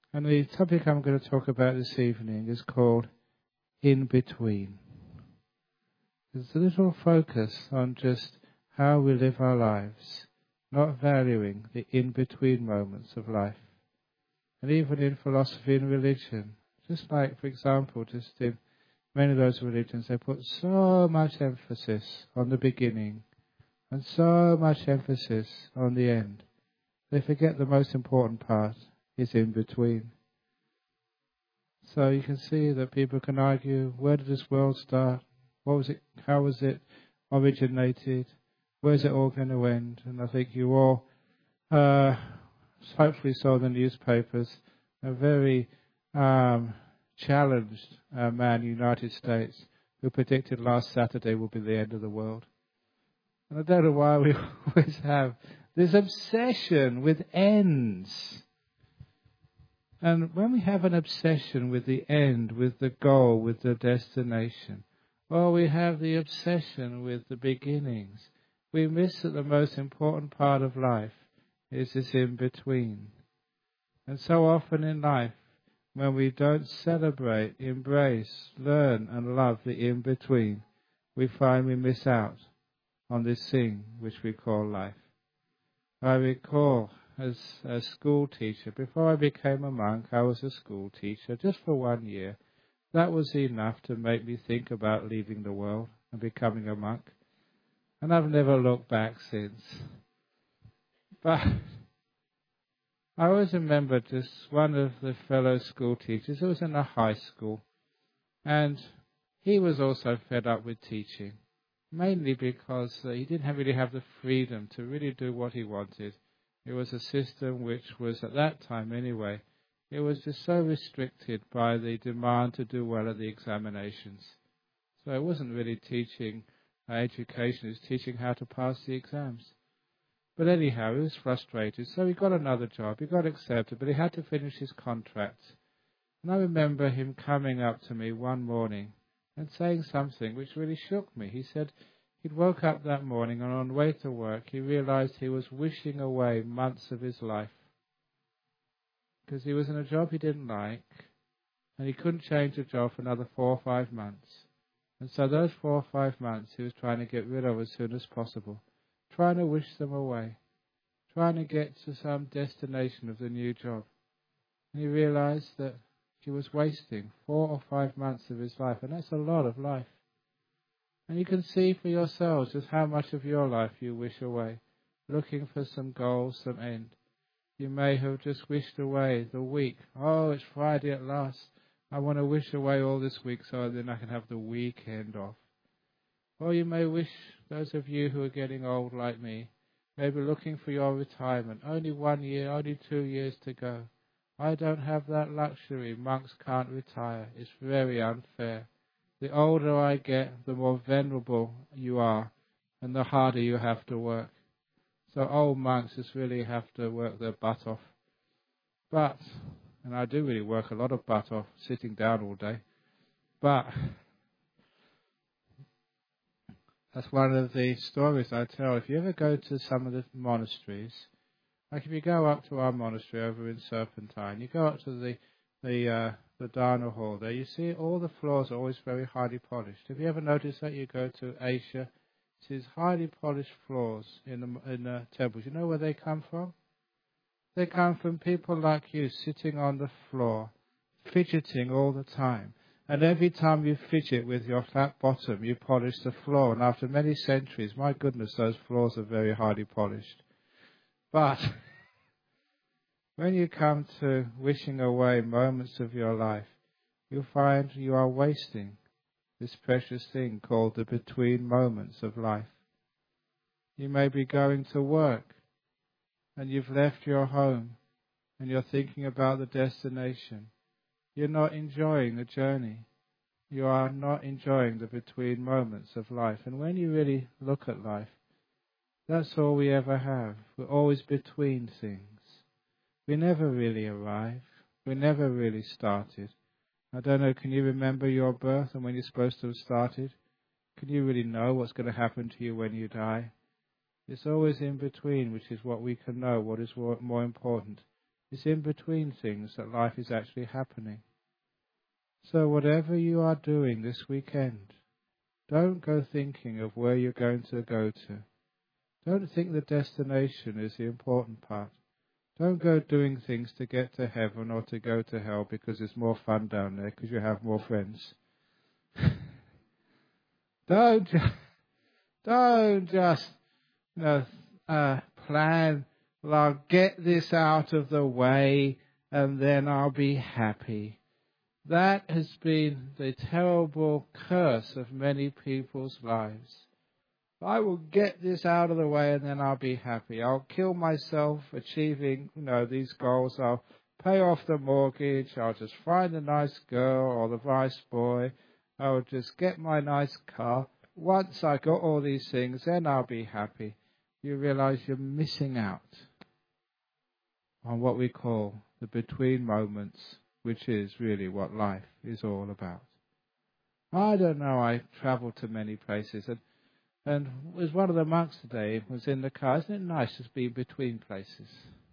And the topic I'm going to talk about this evening is called In Between. There's a little focus on just how we live our lives, not valuing the in-between moments of life. And even in philosophy and religion, just like, for example, just in many of those religions, they put so much emphasis on the beginning and so much emphasis on the end. They forget the most important part is in between. So you can see that people can argue, where did this world start? What was it? How was it originated? Where's it all going to end? And I think you all hopefully saw the newspapers, a very challenged man in the United States who predicted last Saturday will be the end of the world. And I don't know why we always have this obsession with ends. And when we have an obsession with the end, with the goal, with the destination, or we have the obsession with the beginnings, we miss that the most important part of life is this in-between. And so often in life, when we don't celebrate, embrace, learn and love the in-between, we find we miss out on this thing which we call life. I recall as a school teacher, before I became a monk, I was a school teacher just for 1 year. That was enough to make me think about leaving the world and becoming a monk. And I've never looked back since. But I always remember just one of the fellow school teachers who was in a high school. And he was also fed up with teaching, mainly because he didn't really have the freedom to really do what he wanted. It was a system which was, at that time anyway, it was just so restricted by the demand to do well at the examinations. So it wasn't really teaching education, it was teaching how to pass the exams. But anyhow, he was frustrated, so he got another job. He got accepted, but he had to finish his contract. And I remember him coming up to me one morning and saying something which really shook me. He said he'd woke up that morning and on the way to work he realized he was wishing away months of his life. Because he was in a job he didn't like, and he couldn't change the job for another 4 or 5 months. And so those 4 or 5 months he was trying to get rid of as soon as possible, trying to wish them away, trying to get to some destination of the new job. And he realized that he was wasting 4 or 5 months of his life, and that's a lot of life. And you can see for yourselves just how much of your life you wish away, looking for some goal, some end. You may have just wished away the week. Oh, it's Friday at last. I want to wish away all this week so then I can have the weekend off. Or you may wish, those of you who are getting old like me, may be looking for your retirement. Only 1 year, only 2 years to go. I don't have that luxury. Monks can't retire. It's very unfair. The older I get, the more venerable you are, and the harder you have to work. So old monks just really have to work their butt off. But, and I do really work a lot of butt off, sitting down all day, but that's one of the stories I tell. If you ever go to some of the monasteries, like if you go up to our monastery over in Serpentine, you go up to the Dharna hall there, you see all the floors are always very highly polished. Have you ever noticed that? You go to Asia, these highly polished floors in the temples. You know where they come from? They come from people like you sitting on the floor, fidgeting all the time. And every time you fidget with your flat bottom, you polish the floor. And after many centuries, my goodness, those floors are very highly polished. But when you come to wishing away moments of your life, you find you are wasting this precious thing called the between moments of life. You may be going to work and you've left your home and you're thinking about the destination. You're not enjoying the journey. You are not enjoying the between moments of life. And when you really look at life, that's all we ever have. We're always between things. We never really arrive. We never really started. I don't know, can you remember your birth and when you're supposed to have started? Can you really know what's going to happen to you when you die? It's always in between, which is what we can know, what is more important. It's in between things that life is actually happening. So whatever you are doing this weekend, don't go thinking of where you're going to go to. Don't think the destination is the important part. Don't go doing things to get to heaven or to go to hell because it's more fun down there because you have more friends. Don't just plan, well, I'll get this out of the way and then I'll be happy. That has been the terrible curse of many people's lives. I will get this out of the way and then I'll be happy. I'll kill myself achieving, these goals. I'll pay off the mortgage. I'll just find a nice girl or the nice boy. I'll just get my nice car. Once I got all these things, then I'll be happy. You realize you're missing out on what we call the between moments, which is really what life is all about. I don't know, I traveled to many places and was one of the monks today was in the car. Isn't it nice to be between places?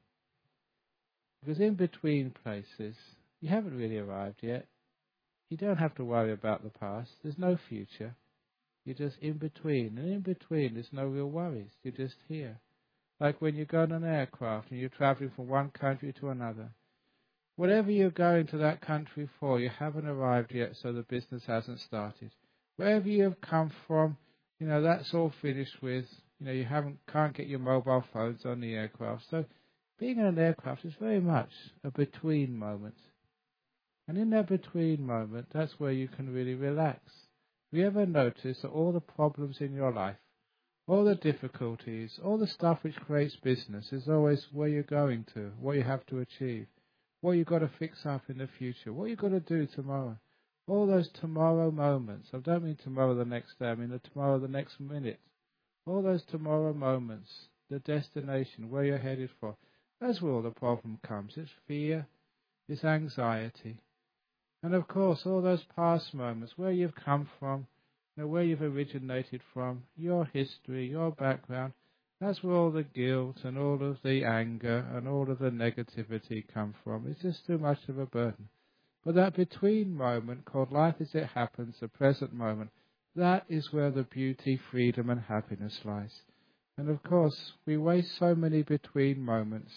Because in between places, you haven't really arrived yet. You don't have to worry about the past. There's no future. You're just in between. And in between, there's no real worries. You're just here. Like when you go on an aircraft and you're traveling from one country to another. Whatever you're going to that country for, you haven't arrived yet, so the business hasn't started. Wherever you've come from, that's all finished with. You can't get your mobile phones on the aircraft. So being in an aircraft is very much a between moment. And in that between moment, that's where you can really relax. Have you ever noticed that all the problems in your life, all the difficulties, all the stuff which creates business is always where you're going to, what you have to achieve, what you've got to fix up in the future, what you've got to do tomorrow. All those tomorrow moments. I don't mean tomorrow the next day, I mean tomorrow the next minute. All those tomorrow moments, the destination, where you're headed for. That's where all the problem comes. It's fear, it's anxiety. And of course, all those past moments, where you've come from, where you've originated from, your history, your background, that's where all the guilt and all of the anger and all of the negativity come from. It's just too much of a burden. But that between moment called life as it happens, the present moment, that is where the beauty, freedom and happiness lies. And of course, we waste so many between moments.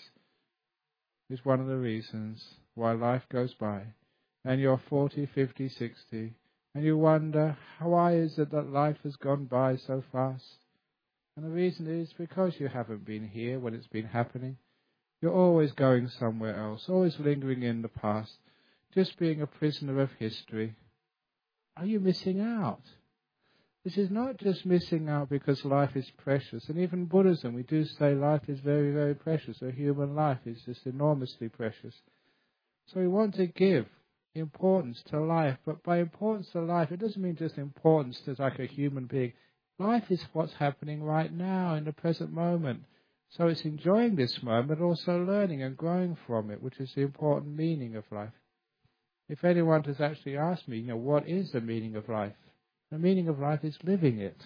Is one of the reasons why life goes by. And you're 40, 50, 60, and you wonder, why is it that life has gone by so fast? And the reason is because you haven't been here when it's been happening. You're always going somewhere else, always lingering in the past. Just being a prisoner of history. Are you missing out? This is not just missing out because life is precious. And even Buddhism, we do say life is very, very precious. A human life is just enormously precious. So we want to give importance to life. But by importance to life, it doesn't mean just importance to like a human being. Life is what's happening right now in the present moment. So it's enjoying this moment, also learning and growing from it, which is the important meaning of life. If anyone has actually asked me, what is the meaning of life? The meaning of life is living it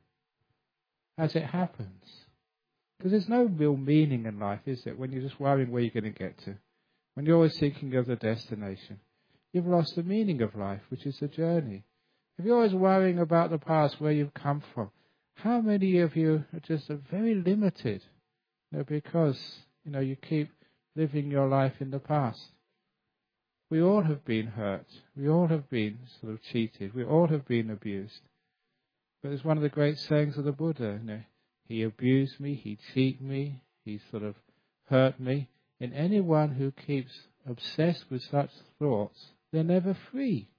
as it happens. Because there's no real meaning in life, is it? When you're just worrying where you're going to get to. When you're always thinking of the destination. You've lost the meaning of life, which is the journey. If you're always worrying about the past, where you've come from, how many of you are just very limited? Because, you keep living your life in the past. We all have been hurt. We all have been sort of cheated. We all have been abused. But it's one of the great sayings of the Buddha. He abused me, he cheated me, he sort of hurt me. And anyone who keeps obsessed with such thoughts, they're never free.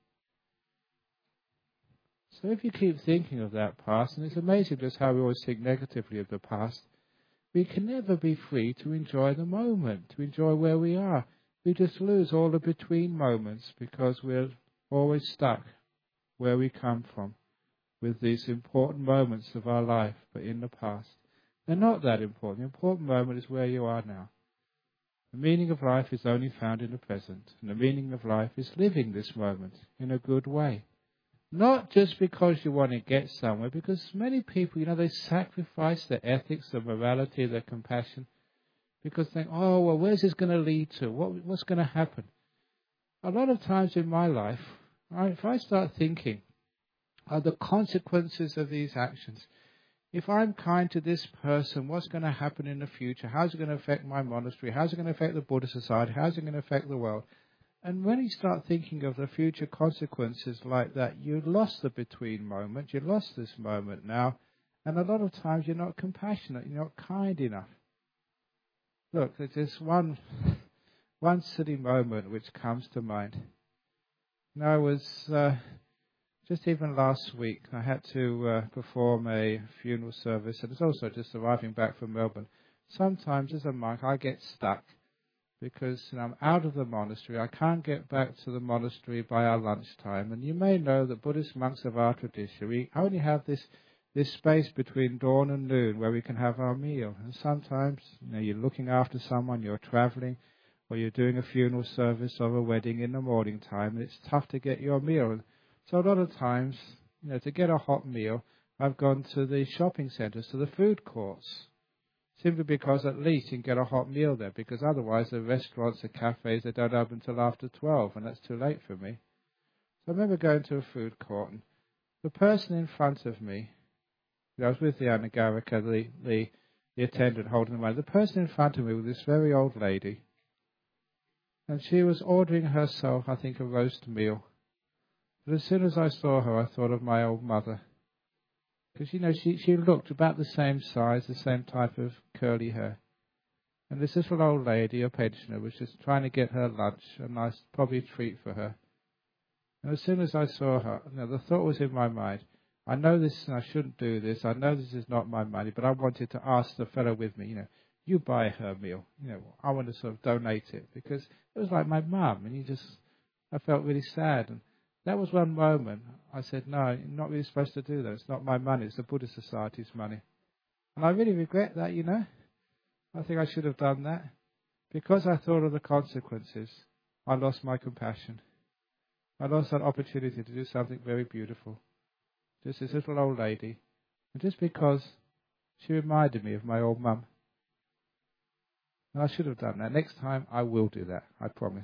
So if you keep thinking of that past, and it's amazing just how we always think negatively of the past, we can never be free to enjoy the moment, to enjoy where we are. We just lose all the between moments because we're always stuck where we come from with these important moments of our life, but in the past. They're not that important. The important moment is where you are now. The meaning of life is only found in the present, and the meaning of life is living this moment in a good way. Not just because you want to get somewhere, because many people, they sacrifice their ethics, their morality, their compassion. because they think, oh, well, where's this going to lead to? What's going to happen? A lot of times in my life, if I start thinking of the consequences of these actions, if I'm kind to this person, what's going to happen in the future? How's it going to affect my monastery? How's it going to affect the Buddhist society? How's it going to affect the world? And when you start thinking of the future consequences like that, you lost the between moment. You lost this moment now. And a lot of times you're not compassionate. You're not kind enough. Look, there's just one silly moment which comes to mind. I was, just even last week, I had to perform a funeral service. And it's also just arriving back from Melbourne. Sometimes as a monk, I get stuck. Because I'm out of the monastery. I can't get back to the monastery by our lunchtime. And you may know that Buddhist monks of our tradition, we only have this space between dawn and noon where we can have our meal. And sometimes, you're looking after someone, you're traveling, or you're doing a funeral service or a wedding in the morning time, and it's tough to get your meal. So a lot of times, to get a hot meal, I've gone to the shopping centres, to the food courts. Simply because at least you can get a hot meal there, because otherwise the restaurants, the cafes, they don't open until after 12, and that's too late for me. So I remember going to a food court, and the person in front of me, I was with the Anagarika, the attendant holding the money, the person in front of me was this very old lady, and she was ordering herself, I think, a roast meal. But as soon as I saw her, I thought of my old mother. Because, she looked about the same size, the same type of curly hair. And this little old lady, a pensioner, was just trying to get her lunch, a nice, probably treat for her. And as soon as I saw her, the thought was in my mind, I know this and I shouldn't do this, I know this is not my money, but I wanted to ask the fellow with me, you buy her meal. I want to sort of donate it, because it was like my mum, and I felt really sad. And that was one moment I said, no, you're not really supposed to do that. It's not my money. It's the Buddhist Society's money. And I really regret that, I think I should have done that. Because I thought of the consequences, I lost my compassion. I lost that opportunity to do something very beautiful. Just this little old lady. And just because she reminded me of my old mum. And I should have done that. Next time I will do that, I promise.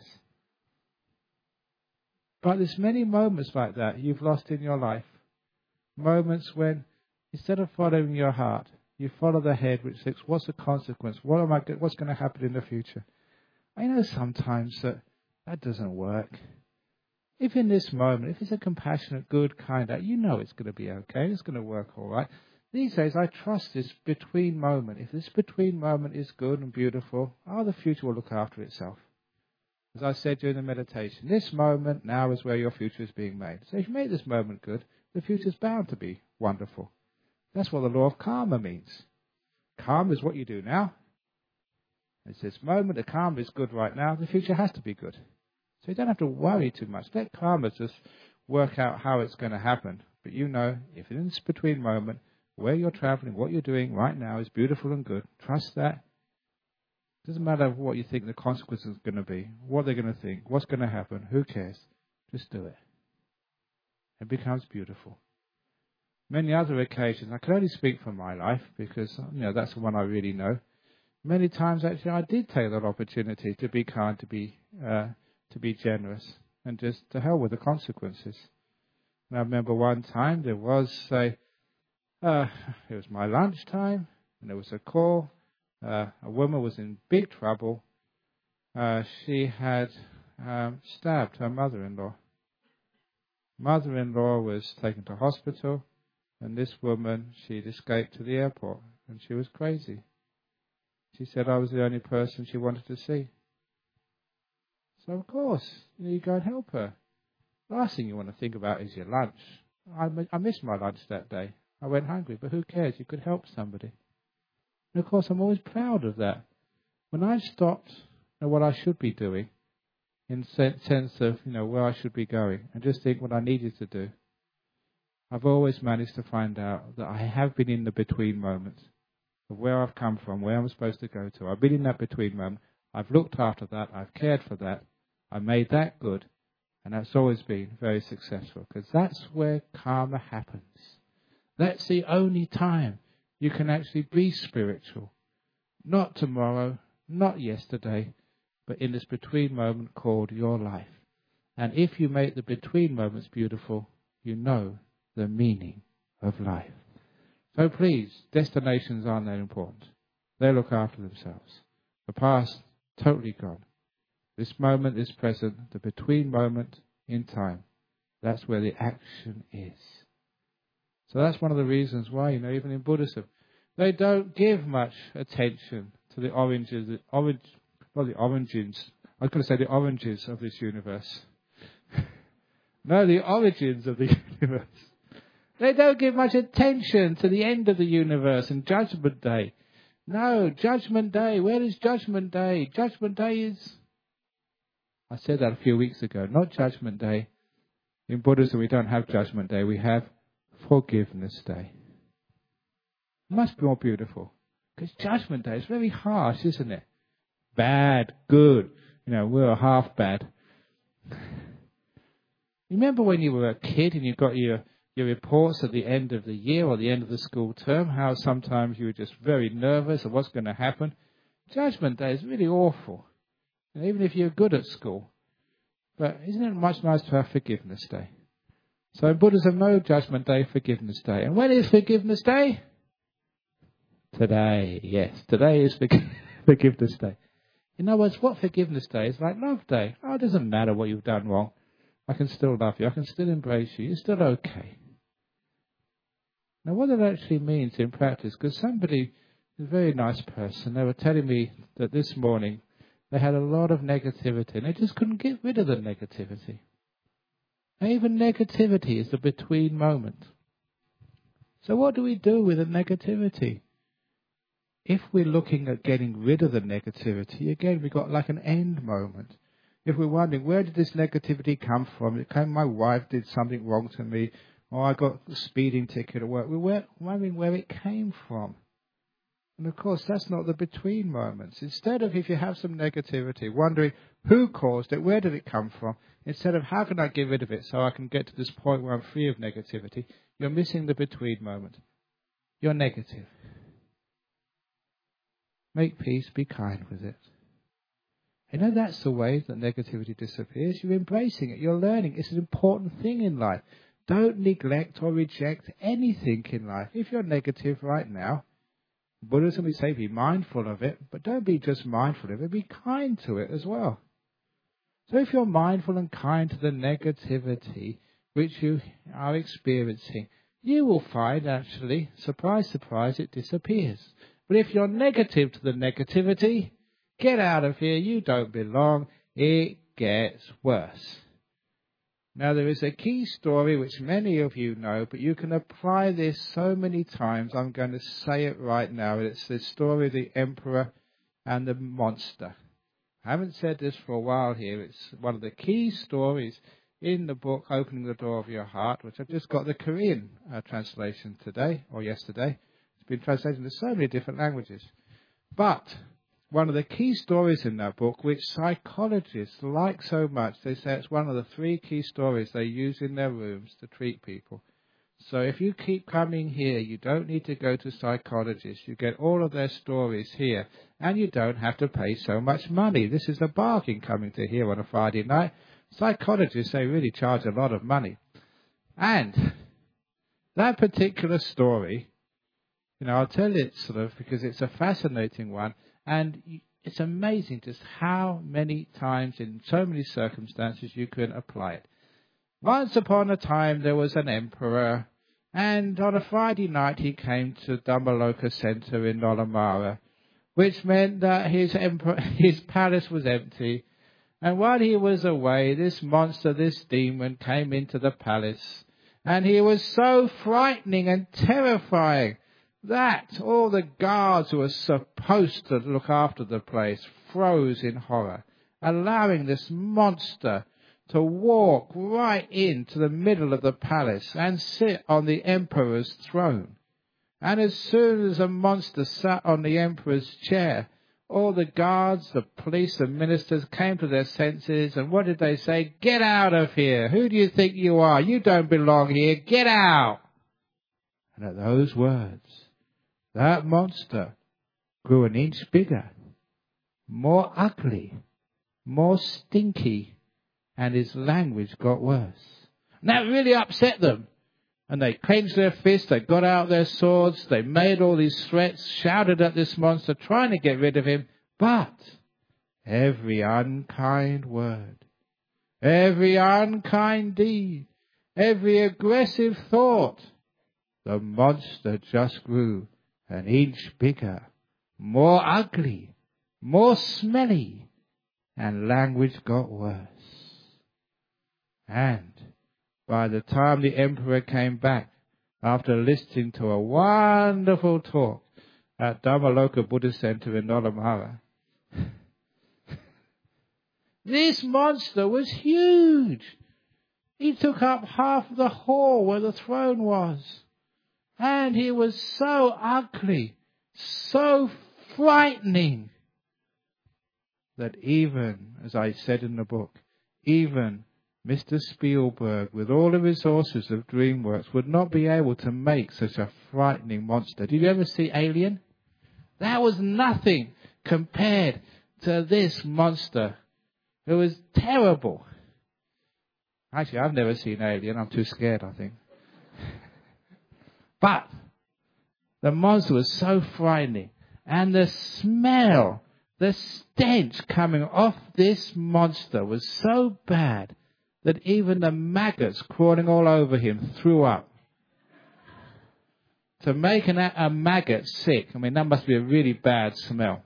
But there's many moments like that you've lost in your life. Moments when, instead of following your heart, you follow the head, which says, what's the consequence? What's going to happen in the future? I know sometimes that doesn't work. If in this moment, if it's a compassionate, good, kind act, it's going to be okay. It's going to work all right. These days, I trust this between moment. If this between moment is good and beautiful, the future will look after itself. As I said during the meditation, this moment now is where your future is being made. So if you make this moment good, the future is bound to be wonderful. That's what the law of karma means. Karma is what you do now. It's this moment, the karma is good right now, the future has to be good. So you don't have to worry too much. Let karma just work out how it's going to happen. But if in this between moment, where you're traveling, what you're doing right now is beautiful and good, trust that. It doesn't matter what you think the consequences are going to be, what they're going to think, what's going to happen, who cares? Just do it. It becomes beautiful. Many other occasions, I can only speak from my life because, that's the one I really know. Many times, actually, I did take that opportunity to be kind, to be generous, and just to hell with the consequences. And I remember one time it was my lunchtime, and there was a call. A woman was in big trouble. She had stabbed her mother-in-law. Mother-in-law was taken to hospital, and this woman, she'd escaped to the airport, and she was crazy. She said I was the only person she wanted to see. So, of course, you go and help her. The last thing you want to think about is your lunch. I missed my lunch that day. I went hungry, but who cares? You could help somebody. And, of course, I'm always proud of that. When I stopped what I should be doing, in sense of, where I should be going, and just think what I needed to do, I've always managed to find out that I have been in the between moments of where I've come from, where I'm supposed to go to. I've been in that between moment. I've looked after that. I've cared for that. I made that good. And that's always been very successful, because that's where karma happens. That's the only time you can actually be spiritual. Not tomorrow, not yesterday, but in this between moment called your life. And if you make the between moments beautiful, you know the meaning of life. So please, destinations aren't that important. They look after themselves. The past, totally gone. This moment, this present, the between moment in time, that's where the action is. So that's one of the reasons why, even in Buddhism, they don't give much attention to the origins of this universe. No, the origins of the universe. They don't give much attention to the end of the universe and Judgment Day. No, Judgment Day. Where is Judgment Day? Judgment Day is... I said that a few weeks ago. Not Judgment Day. In Buddhism, we don't have Judgment Day. We have Forgiveness Day. It must be more beautiful. Because Judgment Day is very harsh, isn't it? Bad, good. We're half bad. Remember when you were a kid and you got your reports at the end of the year or the end of the school term, how sometimes you were just very nervous of what's going to happen? Judgment Day is really awful. Even if you're good at school. But isn't it much nicer to have Forgiveness Day? So in Buddhism, no Judgment Day, Forgiveness Day. And when is Forgiveness Day? Today, yes. Today is Forgiveness Day. In other words, what Forgiveness Day is like Love Day. Oh, it doesn't matter what you've done wrong. I can still love you. I can still embrace you. You're still okay. Now, what that actually means in practice, because somebody, a very nice person, they were telling me that this morning they had a lot of negativity and they just couldn't get rid of the negativity. And even negativity is the between moment. So what do we do with the negativity? If we're looking at getting rid of the negativity, again, we've got like an end moment. If we're wondering, where did this negativity come from? It came, my wife did something wrong to me, or I got a speeding ticket at work. We're wondering where it came from. And of course, that's not the between moments. Instead of, if you have some negativity, wondering who caused it, where did it come from, instead of how can I get rid of it so I can get to this point where I'm free of negativity, you're missing the between moment. You're negative. Make peace, be kind with it. That's the way that negativity disappears. You're embracing it. You're learning. It's an important thing in life. Don't neglect or reject anything in life. If you're negative right now, Buddhism, we say be mindful of it, but don't be just mindful of it. Be kind to it as well. So if you're mindful and kind to the negativity which you are experiencing, you will find actually, surprise, surprise, it disappears. But if you're negative to the negativity, get out of here, you don't belong, it gets worse. Now there is a key story which many of you know, but you can apply this so many times, I'm going to say it right now. It's the story of the emperor and the monster. I haven't said this for a while here. It's one of the key stories in the book, Opening the Door of Your Heart, which I've just got the Korean translation today, or yesterday. It's been translated into so many different languages. But one of the key stories in that book, which psychologists like so much, they say it's one of the 3 key stories they use in their rooms to treat people. So if you keep coming here, you don't need to go to psychologists. You get all of their stories here, and you don't have to pay so much money. This is a bargain coming to here on a Friday night. Psychologists, they really charge a lot of money. And that particular story, I'll tell it because it's a fascinating one. And it's amazing just how many times in so many circumstances you can apply it. Once upon a time there was an emperor, and on a Friday night he came to Dhammaloka Center in Nolamara, which meant that his palace was empty. And while he was away, this monster, this demon, came into the palace. And he was so frightening and terrifying that all the guards who were supposed to look after the place froze in horror, allowing this monster to walk right into the middle of the palace and sit on the emperor's throne. And as soon as the monster sat on the emperor's chair, all the guards, the police, the ministers came to their senses, and what did they say? Get out of here! Who do you think you are? You don't belong here! Get out! And at those words, that monster grew an inch bigger more ugly, more stinky, and his language got worse. And that really upset them. And they clenched their fists, they got out their swords, they made all these threats, shouted at this monster, trying to get rid of him. But every unkind word, every unkind deed, every aggressive thought, the monster just grew an inch bigger, more ugly, more smelly, and language got worse. And by the time the emperor came back, after listening to a wonderful talk at Dhammaloka Buddhist Center in Nolamara, this monster was huge. He took up half of the hall where the throne was. And he was so ugly, so frightening, that even, as I said in the book, even Mr. Spielberg, with all the resources of DreamWorks, would not be able to make such a frightening monster. Did you ever see Alien? That was nothing compared to this monster. It was terrible. Actually, I've never seen Alien. I'm too scared, I think. But the monster was so frightening. And the smell, the stench coming off this monster was so bad that even the maggots crawling all over him threw up. To make a maggot sick, I mean, that must be a really bad smell.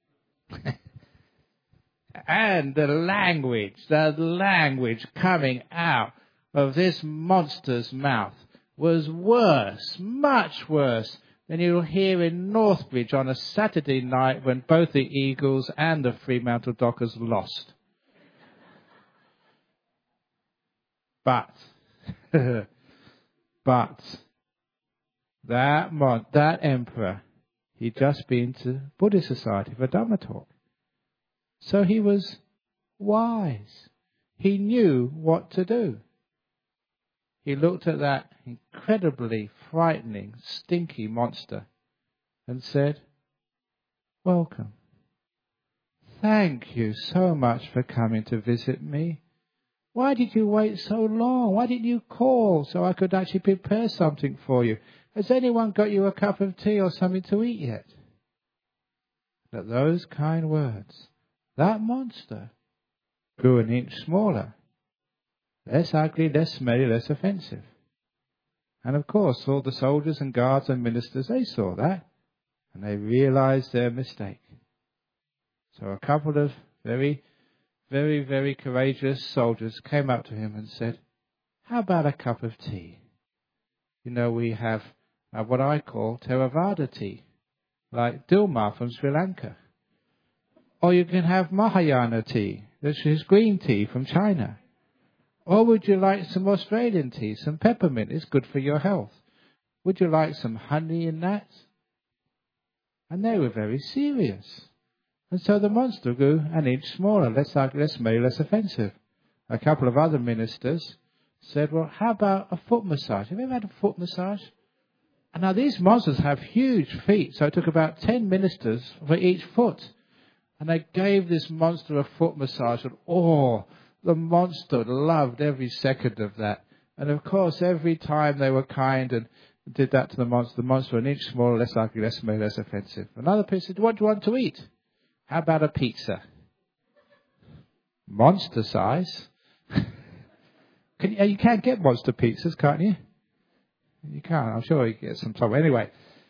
And the language coming out of this monster's mouth was worse, much worse than you'll hear in Northbridge on a Saturday night when both the Eagles and the Fremantle Dockers lost. But that emperor, he'd just been to Buddhist Society for Dhamma talk. So he was wise. He knew what to do. He looked at that incredibly frightening, stinky monster and said, "Welcome. Thank you so much for coming to visit me. Why did you wait so long? Why didn't you call so I could actually prepare something for you? Has anyone got you a cup of tea or something to eat yet?" At those kind words, that monster grew an inch smaller, less ugly, less smelly, less offensive. And of course, all the soldiers and guards and ministers, they saw that, and they realized their mistake. So a couple of very, very, very courageous soldiers came up to him and said, "How about a cup of tea? You know, we have what I call Theravada tea, like Dilmah from Sri Lanka. Or you can have Mahayana tea, which is green tea from China. Or would you like some Australian tea, some peppermint? It's good for your health. Would you like some honey in that?" And they were very serious. And so the monster grew an inch smaller, less ugly, less smelly, less offensive. A couple of other ministers said, "Well, how about a foot massage? Have you ever had a foot massage?" And now these monsters have huge feet, so it took about 10 ministers for each foot. And they gave this monster a foot massage, and the monster loved every second of that. And of course, every time they were kind and did that to the monster an inch smaller, less ugly, less smelly, less offensive. Another person said, "What do you want to eat? How about a pizza?" Monster size. You can't get monster pizzas, can't you? You can't. I'm sure you can get some time. Anyway.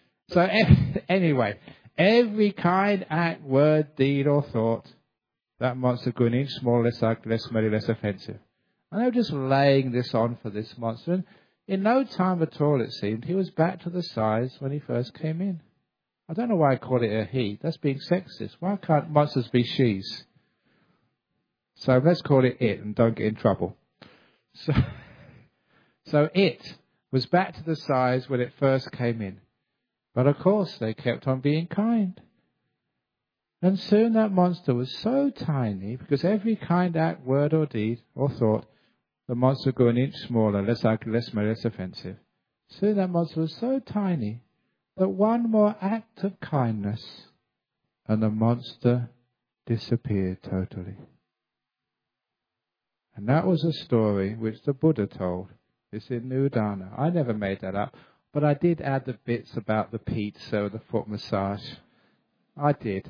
Every kind act, word, deed, or thought, that monster grew an inch smaller, less ugly, less smelly, less offensive. And they were just laying this on for this monster. And in no time at all, it seemed, he was back to the size when he first came in. I don't know why I call it a he. That's being sexist. Why can't monsters be she's? So let's call it it and don't get in trouble. So it was back to the size when it first came in. But of course, they kept on being kind. And soon that monster was so tiny, because every kind act, word or deed or thought, the monster grew an inch smaller, less ugly, less smelly, less offensive. Soon that monster was so tiny that one more act of kindness and the monster disappeared totally. And that was a story which the Buddha told. It's in Nudana. I never made that up, but I did add the bits about the pizza, the foot massage. I did.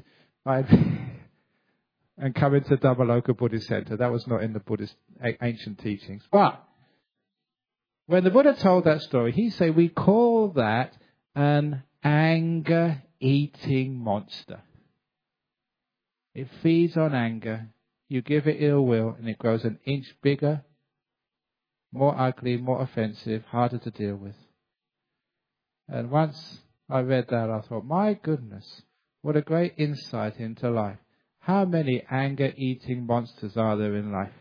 And coming to Dhammaloka Buddhist Center. That was not in the Buddhist ancient teachings. But when the Buddha told that story, he said we call that an anger-eating monster. It feeds on anger. You give it ill will and it grows an inch bigger, more ugly, more offensive, harder to deal with. And once I read that, I thought, my goodness, what a great insight into life. How many anger-eating monsters are there in life?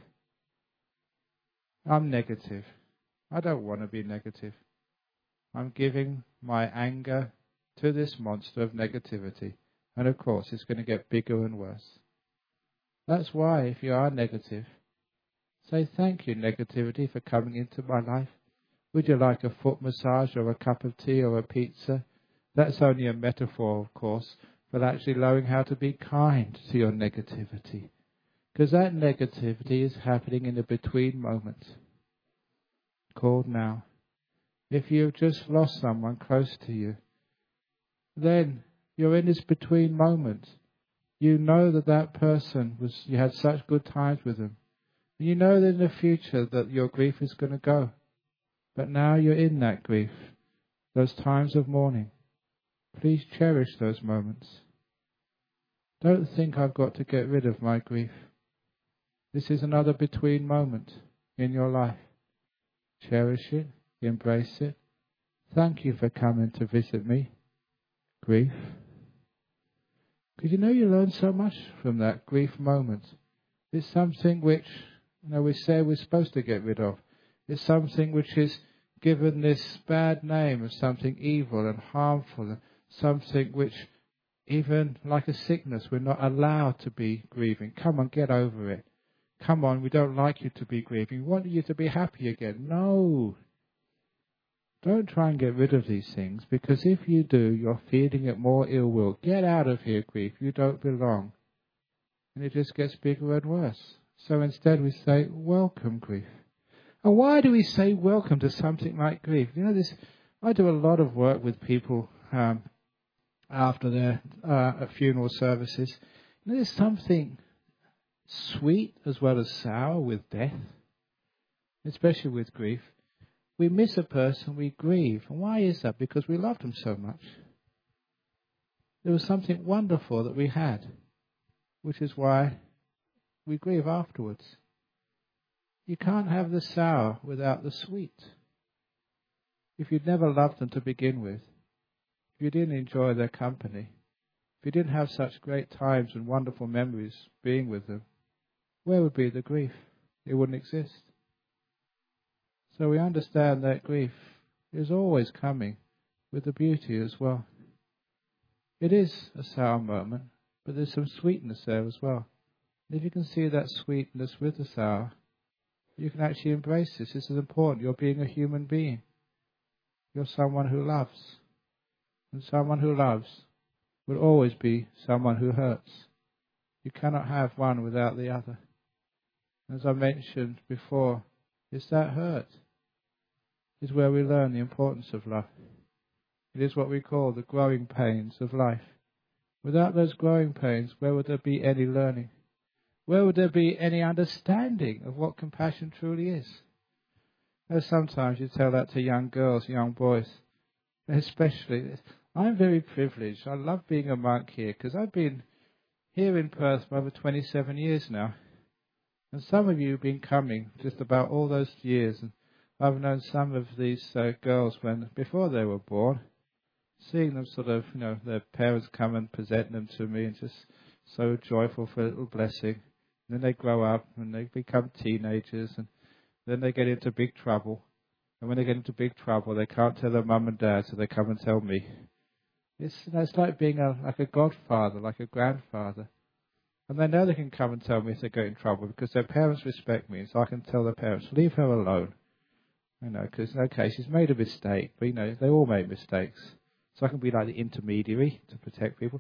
I'm negative. I don't want to be negative. I'm giving my anger to this monster of negativity. And of course, it's going to get bigger and worse. That's why, if you are negative, say thank you, negativity, for coming into my life. Would you like a foot massage or a cup of tea or a pizza? That's only a metaphor, of course, but actually learning how to be kind to your negativity. Because that negativity is happening in a between moment, called now. If you've just lost someone close to you, then you're in this between moment. You know that person you had such good times with them. And you know that in the future that your grief is going to go. But now you're in that grief, those times of mourning. Please cherish those moments. Don't think I've got to get rid of my grief. This is another between moment in your life. Cherish it, embrace it. Thank you for coming to visit me. Grief. Because you learn so much from that grief moment. It's something which, we say we're supposed to get rid of. It's something which is given this bad name of something evil and harmful, and something which, even like a sickness, we're not allowed to be grieving. Come on, get over it. Come on, we don't like you to be grieving. We want you to be happy again. No. Don't try and get rid of these things, because if you do, you're feeding it more ill will. Get out of here, grief. You don't belong. And it just gets bigger and worse. So instead we say, welcome, grief. And why do we say welcome to something like grief? I do a lot of work with people after their funeral services. There's something sweet as well as sour with death, especially with grief. We miss a person, we grieve. And why is that? Because we loved them so much. There was something wonderful that we had, which is why we grieve afterwards. You can't have the sour without the sweet. If you'd never loved them to begin with, if you didn't enjoy their company, if you didn't have such great times and wonderful memories being with them, where would be the grief? It wouldn't exist. So we understand that grief is always coming with the beauty as well. It is a sour moment, but there's some sweetness there as well. And if you can see that sweetness with the sour, you can actually embrace this. This is important. You're being a human being. You're someone who loves. And someone who loves will always be someone who hurts. You cannot have one without the other. As I mentioned before, it's that hurt is where we learn the importance of love. It is what we call the growing pains of life. Without those growing pains, where would there be any learning? Where would there be any understanding of what compassion truly is? Sometimes you tell that to young girls, young boys, especially. I'm very privileged. I love being a monk here because I've been here in Perth for over 27 years now. And some of you have been coming just about all those years. And I've known some of these girls before they were born, seeing them sort of, their parents come and present them to me and just so joyful for a little blessing. And then they grow up and they become teenagers and then they get into big trouble. And when they get into big trouble, they can't tell their mum and dad, so they come and tell me. It's like being like a godfather, like a grandfather. And they know they can come and tell me if they get in trouble because their parents respect me. So I can tell their parents, leave her alone. Because, okay, she's made a mistake. But, they all make mistakes. So I can be like the intermediary to protect people.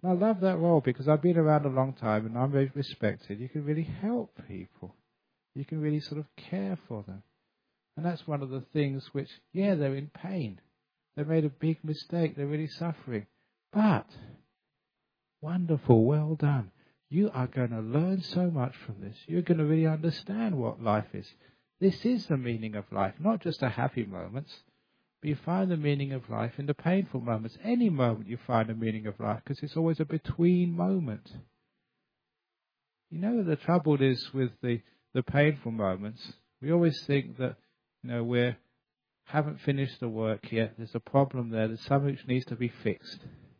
And I love that role because I've been around a long time and I'm very respected. You can really help people. You can really sort of care for them. And that's one of the things which, yeah, they're in pain. They made a big mistake. They're really suffering. But, wonderful, well done. You are going to learn so much from this. You're going to really understand what life is. This is the meaning of life, not just the happy moments. But you find the meaning of life in the painful moments. Any moment you find the meaning of life, because it's always a between moment. You know, the trouble is with the painful moments, we always think that, we haven't finished the work yet. There's a problem there. There's something which needs to be fixed.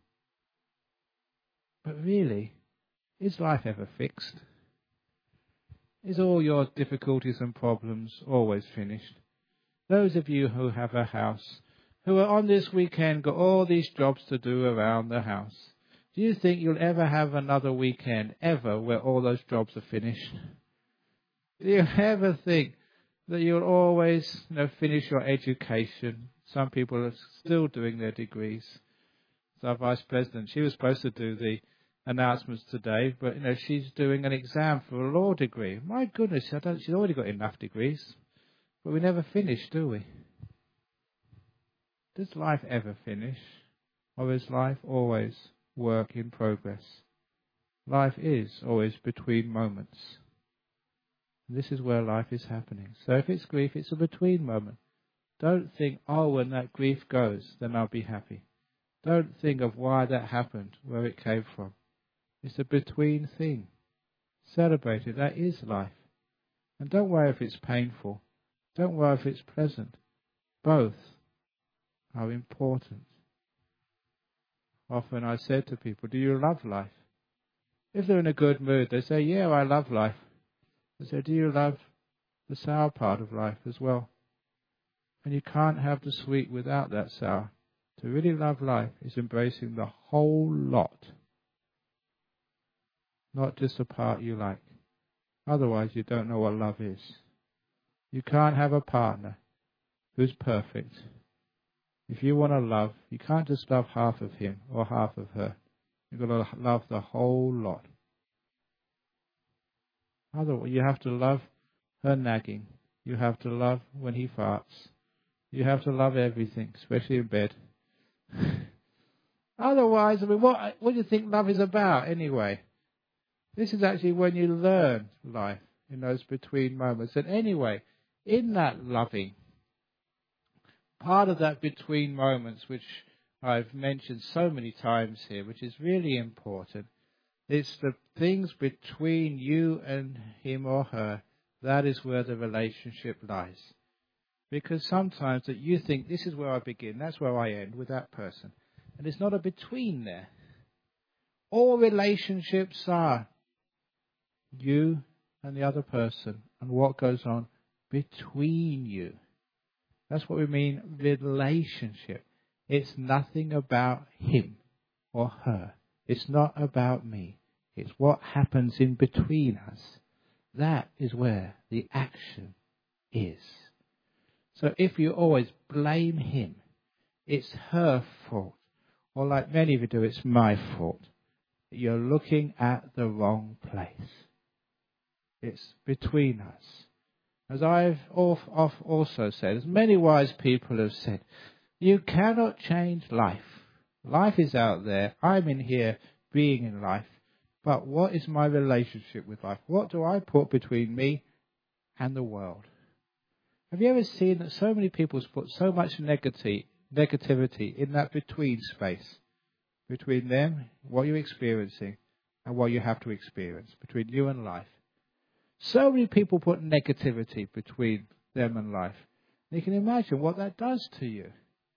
But really, is life ever fixed? Is all your difficulties and problems always finished? Those of you who have a house, who are on this weekend, got all these jobs to do around the house, do you think you'll ever have another weekend, ever, where all those jobs are finished? Do you ever think that you'll always, finish your education? Some people are still doing their degrees. So our Vice President, she was supposed to do the announcements today, but, she's doing an exam for a law degree. My goodness, she's already got enough degrees. But we never finish, do we? Does life ever finish? Or is life always work in progress? Life is always between moments. This is where life is happening. So if it's grief, it's a between moment. Don't think, when that grief goes, then I'll be happy. Don't think of why that happened, where it came from. It's a between thing. Celebrate it. That is life. And don't worry if it's painful. Don't worry if it's pleasant. Both are important. Often I said to people, do you love life? If they're in a good mood, they say, yeah, I love life. I say, do you love the sour part of life as well? And you can't have the sweet without that sour. To really love life is embracing the whole lot, not just the part you like. Otherwise, you don't know what love is. You can't have a partner who's perfect. If you want to love, you can't just love half of him or half of her. You've got to love the whole lot. Otherwise, you have to love her nagging. You have to love when he farts. You have to love everything, especially in bed. Otherwise, what do you think love is about anyway? This is actually when you learn life in those between moments. And anyway, in that loving, part of that between moments, which I've mentioned so many times here, which is really important, it's the things between you and him or her. That is where the relationship lies. Because sometimes that you think, this is where I begin, that's where I end with that person. And there's not a between there. All relationships are you and the other person and what goes on between you. That's what we mean, relationship. It's nothing about him or her. It's not about me. It's what happens in between us. That is where the action is. So if you always blame him, it's her fault. Or like many of you do, it's my fault. You're looking at the wrong place. It's between us. As I've also said, as many wise people have said, you cannot change life. Life is out there. I'm in here being in life. But what is my relationship with life? What do I put between me and the world? Have you ever seen that so many people put so much negativity in that between space? Between them, what you're experiencing, and what you have to experience. Between you and life. So many people put negativity between them and life. And you can imagine what that does to you.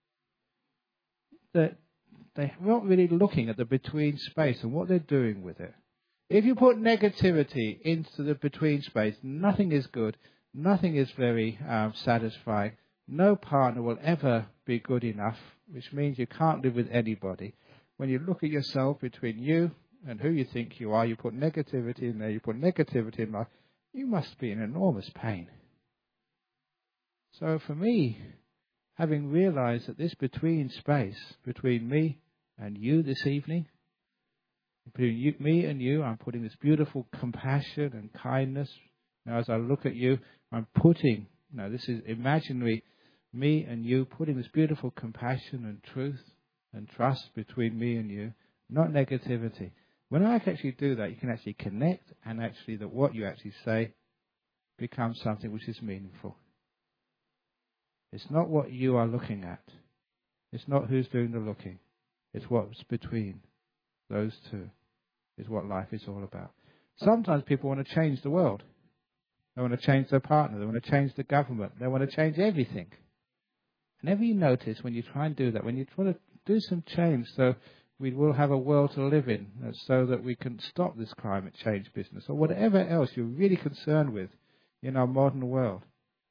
That they're not really looking at the between space and what they're doing with it. If you put negativity into the between space, nothing is good, nothing is very satisfying. No partner will ever be good enough, which means you can't live with anybody. When you look at yourself between you and who you think you are, you put negativity in there, you put negativity in life, you must be in enormous pain. So for me, having realized that this between space, between me and you this evening, Between me and you, I'm putting this beautiful compassion and kindness. Now, as I look at you, I'm putting, this is imaginary, me and you, putting this beautiful compassion and truth and trust between me and you, not negativity. When I actually do that, you can actually connect, and actually that what you actually say becomes something which is meaningful. It's not what you are looking at. It's not who's doing the looking. It's what's between those two is what life is all about. Sometimes people want to change the world. They want to change their partner. They want to change the government. They want to change everything. And ever you notice when you try and do that, when you try to do some change so we will have a world to live in, so that we can stop this climate change business, or whatever else you're really concerned with in our modern world,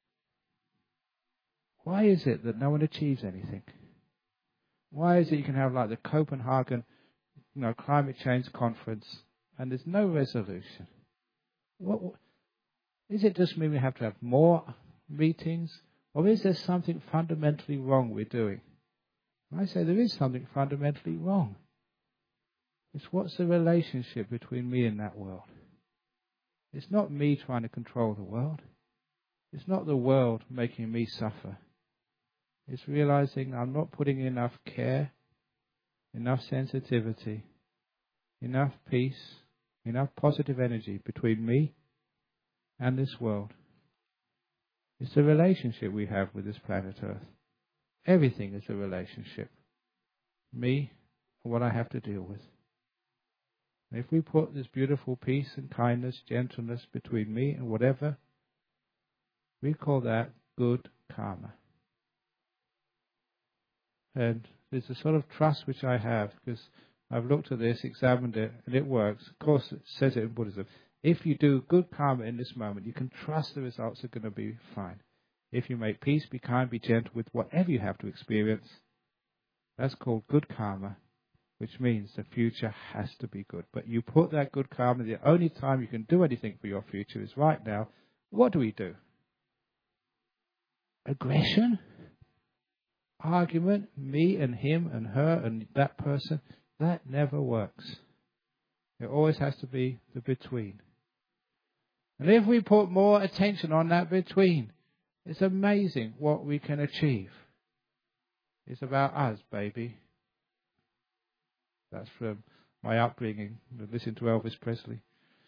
why is it that no one achieves anything? Why is it you can have like the Copenhagen climate change conference and there's no resolution? What is it? Just mean we have to have more meetings, or is there something fundamentally wrong we're doing? I say there is something fundamentally wrong. It's what's the relationship between me and that world? It's not me trying to control the world. It's not the world making me suffer. It's realizing I'm not putting enough care, enough sensitivity, enough peace, enough positive energy between me and this world. It's the relationship we have with this planet Earth. Everything is a relationship. Me and what I have to deal with. And if we put this beautiful peace and kindness, gentleness between me and whatever, we call that good karma. And there's a sort of trust which I have, because I've looked at this, examined it, and it works. Of course, it says it in Buddhism. If you do good karma in this moment, you can trust the results are going to be fine. If you make peace, be kind, be gentle with whatever you have to experience, that's called good karma, which means the future has to be good. But you put that good karma, the only time you can do anything for your future is right now. What do we do? Aggression? Argument? Me and him and her and that person? That never works. It always has to be the between. And if we put more attention on that between, it's amazing what we can achieve. It's about us, baby. That's from my upbringing, listening to Elvis Presley.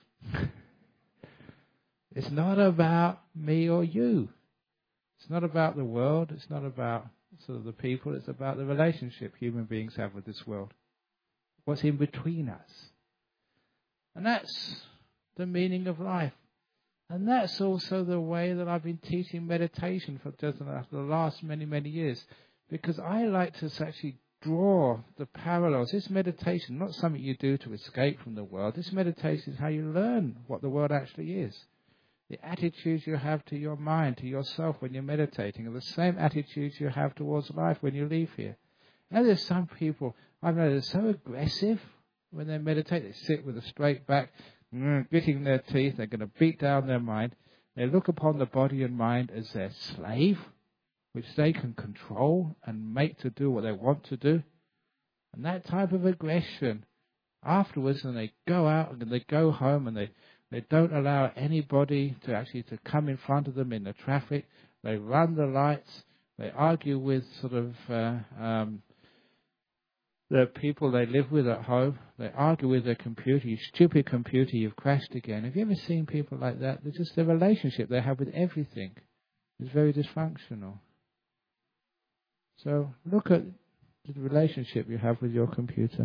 It's not about me or you. It's not about the world. It's not about sort of the people. It's about the relationship human beings have with this world. What's in between us. And that's the meaning of life. And that's also the way that I've been teaching meditation for just the last many, many years. Because I like to actually draw the parallels. This meditation, not something you do to escape from the world. This meditation is how you learn what the world actually is. The attitudes you have to your mind, to yourself when you're meditating, are the same attitudes you have towards life when you leave here. Now there's some people, I've noticed, they're so aggressive when they meditate. They sit with a straight back, gritting their teeth. They're going to beat down their mind. They look upon the body and mind as their slave, which they can control and make to do what they want to do. And that type of aggression, afterwards, when they go out and they go home and they don't allow anybody to come in front of them in the traffic. They run the lights. They argue with sort of the people they live with at home. They argue with their computer. You stupid computer, you've crashed again. Have you ever seen people like that? They're just the relationship they have with everything is very dysfunctional. So look at the relationship you have with your computer.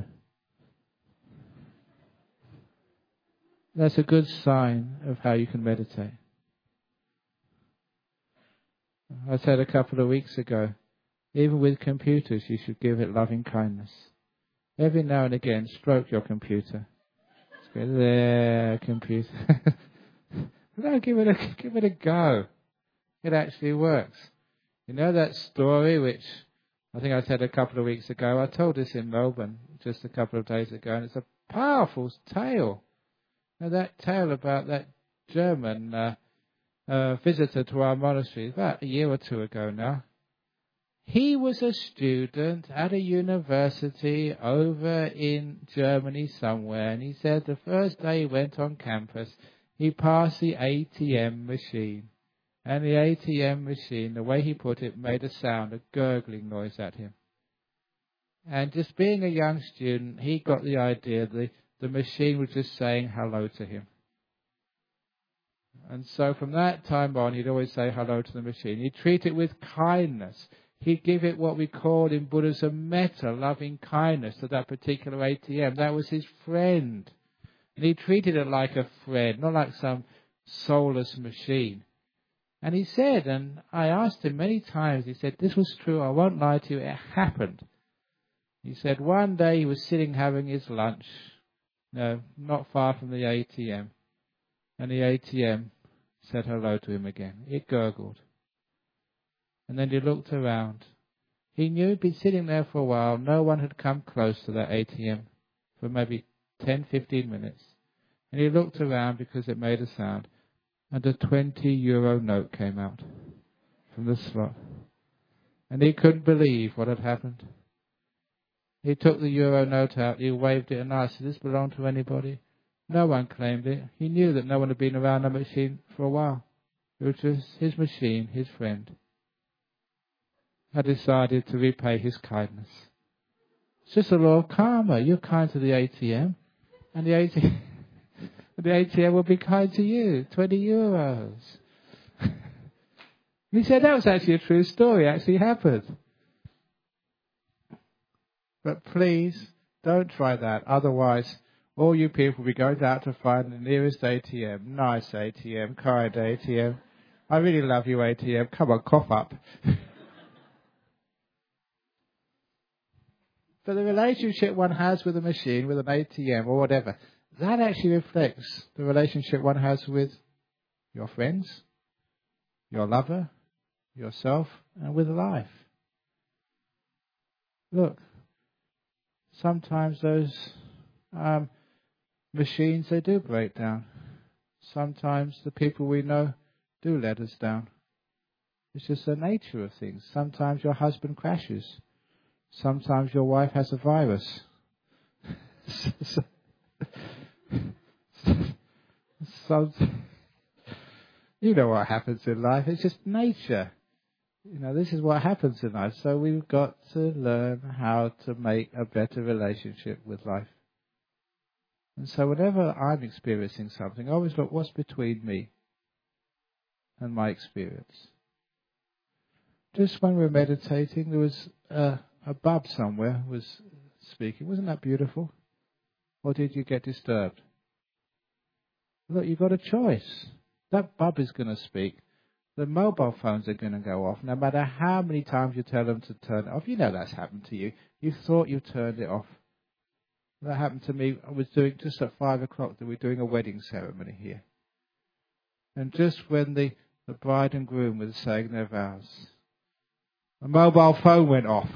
That's a good sign of how you can meditate. I said a couple of weeks ago, even with computers, you should give it loving kindness. Every now and again, stroke your computer. Just go, there, computer. No, give it a go. It actually works. You know that story which I think I said a couple of weeks ago? I told this in Melbourne just a couple of days ago, and it's a powerful tale. Now that tale about that German visitor to our monastery, about a year or two ago now, He was a student at a university over in Germany somewhere, and he said the first day he went on campus, he passed the ATM machine. And the ATM machine, the way he put it, made a sound, a gurgling noise at him. And just being a young student, he got the idea that the machine was just saying hello to him. And so from that time on, he'd always say hello to the machine. He'd treat it with kindness. He'd give it what we call in Buddhism metta, loving kindness to that particular ATM. That was his friend. And he treated it like a friend, not like some soulless machine. And he said, and I asked him many times, he said, this was true, I won't lie to you, it happened. He said one day he was sitting having his lunch, not far from the ATM, and the ATM said hello to him again. It gurgled. And then he looked around. He knew he'd been sitting there for a while, no one had come close to that ATM for maybe 10, 15 minutes. And he looked around because it made a sound. And a €20 note came out from the slot. And he couldn't believe what had happened. He took the euro note out, he waved it and asked, does this belong to anybody? No one claimed it. He knew that no one had been around the machine for a while. It was just his machine, his friend, had decided to repay his kindness. It's just a law of karma. You're kind to the ATM, and the ATM will be kind to you. €20. He said that was actually a true story. It actually happened. But please, don't try that. Otherwise, all you people will be going out to find the nearest ATM. Nice ATM, kind ATM. I really love you, ATM. Come on, cough up. But the relationship one has with a machine, with an ATM or whatever, that actually reflects the relationship one has with your friends, your lover, yourself, and with life. Look, sometimes those machines, they do break down. Sometimes the people we know do let us down. It's just the nature of things. Sometimes your husband crashes. Sometimes your wife has a virus. You know what happens in life. It's just nature. This is what happens in life. So we've got to learn how to make a better relationship with life. And so whenever I'm experiencing something, I always look, what's between me and my experience? Just when we were meditating, there was a bub somewhere was speaking. Wasn't that beautiful? Or did you get disturbed? Look, you've got a choice. That bub is going to speak. The mobile phones are going to go off, no matter how many times you tell them to turn it off. You know that's happened to you. You thought you turned it off. That happened to me. I was doing, just at 5 o'clock, we were doing a wedding ceremony here. And just when the bride and groom were saying their vows, a mobile phone went off.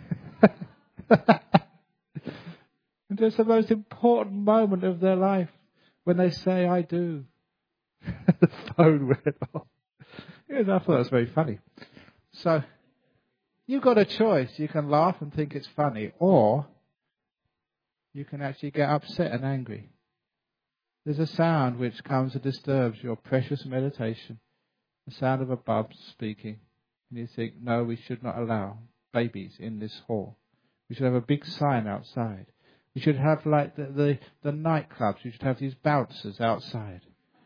And it's the most important moment of their life when they say, I do. The phone went off. I thought that was very funny. So, you've got a choice. You can laugh and think it's funny, or you can actually get upset and angry. There's a sound which comes and disturbs your precious meditation. The sound of a bub speaking. And you think, no, we should not allow babies in this hall. We should have a big sign outside. We should have like the nightclubs. We should have these bouncers outside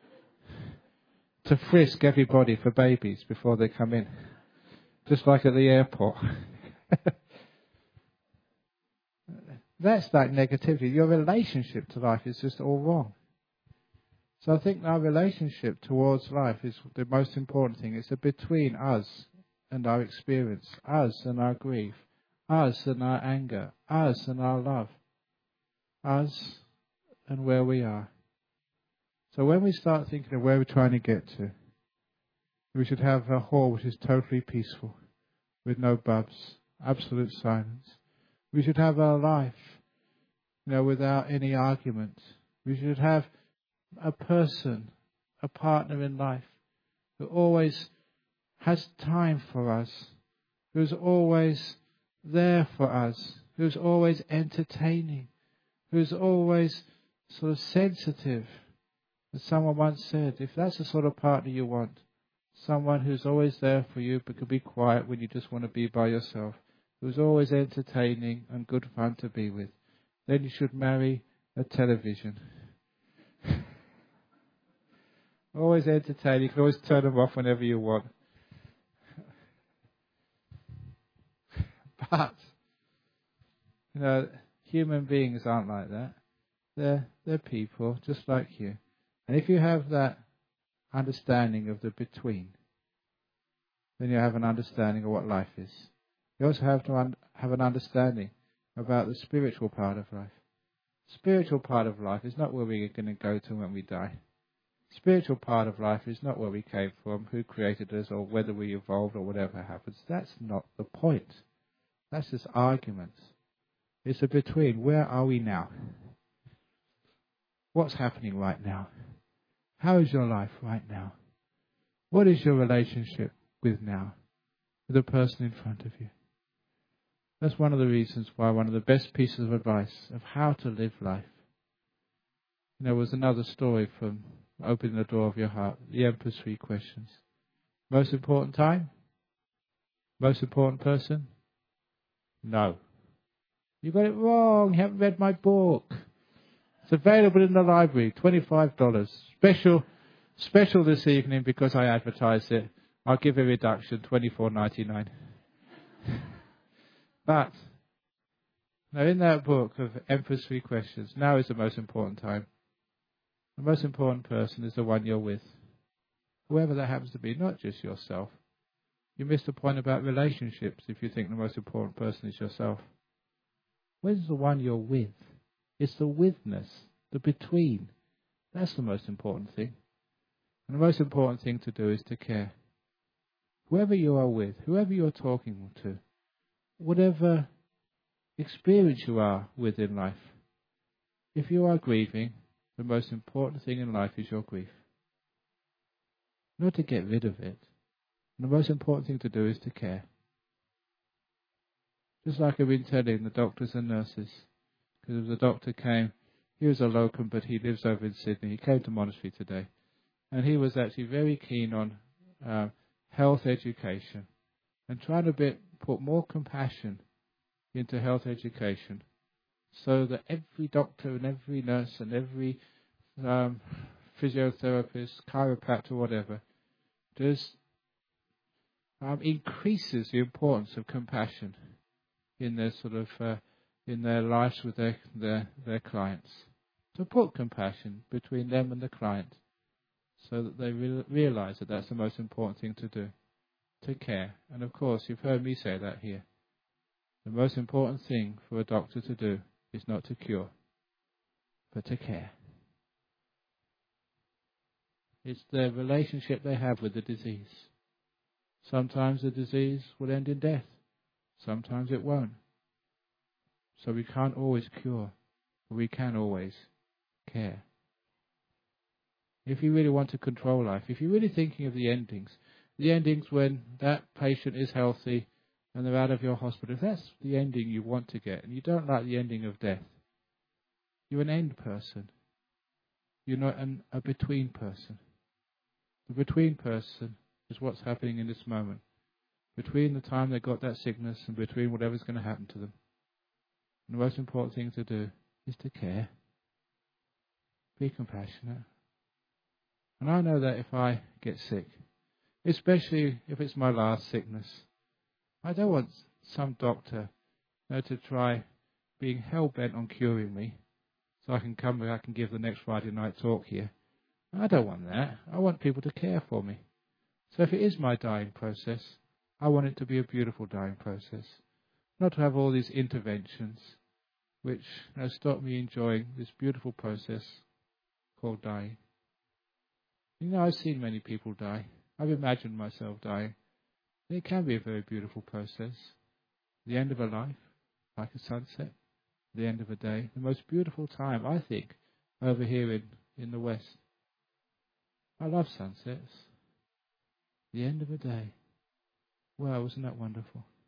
to frisk everybody for babies before they come in. Just like at the airport. That's like negativity. Your relationship to life is just all wrong. So I think our relationship towards life is the most important thing. It's between us and our experience, us and our grief, us and our anger, us and our love, us and where we are. So when we start thinking of where we're trying to get to, we should have a hall which is totally peaceful, with no bubs, absolute silence. We should have our life, without any argument. We should have a person, a partner in life, who always has time for us, who's always there for us, who's always entertaining, who's always sort of sensitive. As someone once said, if that's the sort of partner you want, someone who's always there for you but can be quiet when you just want to be by yourself, who's always entertaining and good fun to be with, then you should marry a television. Always entertaining. You can always turn them off whenever you want. But, human beings aren't like that. They're people just like you. And if you have that understanding of the between, then you have an understanding of what life is. You also have to have an understanding about the spiritual part of life. Spiritual part of life is not where we're going to go to when we die. Spiritual part of life is not where we came from, who created us, or whether we evolved or whatever happens. That's not the point. That's just arguments. It's a between. Where are we now? What's happening right now? How is your life right now? What is your relationship with now? With the person in front of you? That's one of the reasons why one of the best pieces of advice of how to live life. Was another story from Opening the Door of Your Heart, the Emperor's 3 Questions. Most important time? Most important person? No. You got it wrong. You haven't read my book. It's available in the library, $25. Special this evening because I advertised it. I'll give a reduction, $24.99. But, now in that book of Emperor's 3 Questions, now is the most important time. The most important person is the one you're with. Whoever that happens to be, not just yourself. You missed the point about relationships if you think the most important person is yourself. Where's the one you're with? It's the withness, the between. That's the most important thing. And the most important thing to do is to care. Whoever you are with, whoever you're talking to, whatever experience you are with in life, if you are grieving, the most important thing in life is your grief. Not to get rid of it. And the most important thing to do is to care. Just like I've been telling the doctors and nurses, because the doctor came, he was a locum, but he lives over in Sydney. He came to Monastery today. And he was actually very keen on health education and trying to put more compassion into health education so that every doctor and every nurse and every physiotherapist, chiropractor, whatever, just increases the importance of compassion in their in their lives with their clients. To put compassion between them and the client, so that they realize that that's the most important thing to do, to care. And of course, you've heard me say that here. The most important thing for a doctor to do is not to cure, but to care. It's the relationship they have with the disease. Sometimes the disease will end in death. Sometimes it won't. So we can't always cure, but we can always care. If you really want to control life, if you're really thinking of the endings when that patient is healthy and they're out of your hospital, if that's the ending you want to get, and you don't like the ending of death, you're an end person. You're not a between person. The between person is what's happening in this moment. Between the time they got that sickness and between whatever's going to happen to them. And the most important thing to do is to care. Be compassionate. And I know that if I get sick, especially if it's my last sickness, I don't want some doctor to try being hell-bent on curing me so I can come back and give the next Friday night talk here. I don't want that. I want people to care for me. So if it is my dying process, I want it to be a beautiful dying process. Not to have all these interventions which stop me enjoying this beautiful process called dying. I've seen many people die. I've imagined myself dying. And it can be a very beautiful process. The end of a life, like a sunset. The end of a day. The most beautiful time, I think, over here in the West. I love sunsets. The end of a day. Wow, wasn't that wonderful?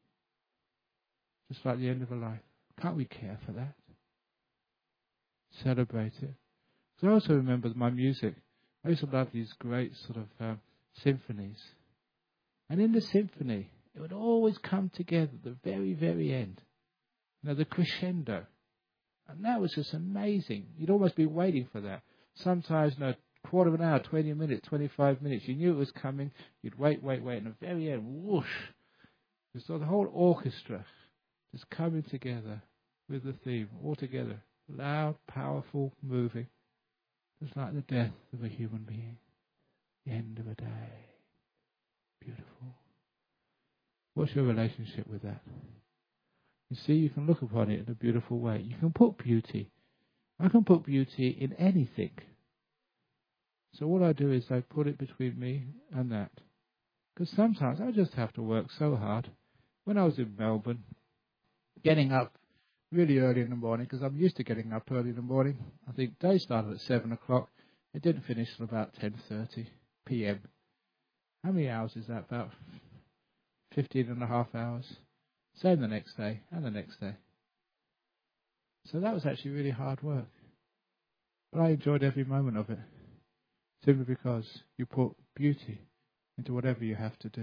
just like the end of a life. Can't we care for that? Celebrate it. So I also remember my music. I used to love these great sort of symphonies. And in the symphony, it would always come together at the very, very end. The crescendo. And that was just amazing. You'd almost be waiting for that. Sometimes, quarter of an hour, 20 minutes, 25 minutes. You knew it was coming. You'd wait. And at the very end, whoosh. You saw the whole orchestra just coming together with the theme, all together. Loud, powerful, moving. Just like the death of a human being. The end of a day. Beautiful. What's your relationship with that? You see, you can look upon it in a beautiful way. You can put beauty. I can put beauty in anything. So what I do is I put it between me and that. Because sometimes I just have to work so hard. When I was in Melbourne, getting up really early in the morning, because I'm used to getting up early in the morning. I think day started at 7 o'clock. It didn't finish till about 10:30 p.m. How many hours is that? About 15 and a half hours. Same the next day and the next day. So that was actually really hard work. But I enjoyed every moment of it. Simply because you put beauty into whatever you have to do.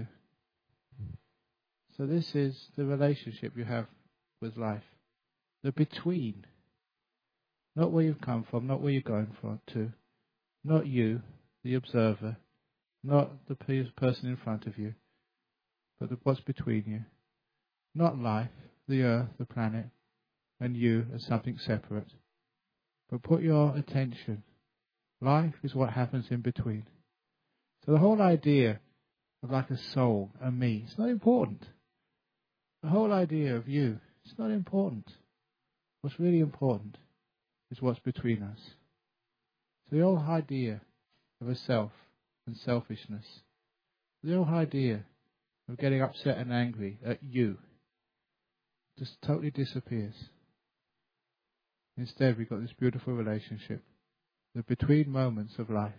So this is the relationship you have with life. The between. Not where you've come from, not where you're going to. Not you, the observer. Not the person in front of you. But what's between you. Not life, the earth, the planet, and you as something separate. But put your attention. Life is what happens in between. So the whole idea of like a soul, a me, it's not important. The whole idea of you, it's not important. What's really important is what's between us. So the whole idea of a self and selfishness, the whole idea of getting upset and angry at you, just totally disappears. Instead, we've got this beautiful relationship, the between moments of life.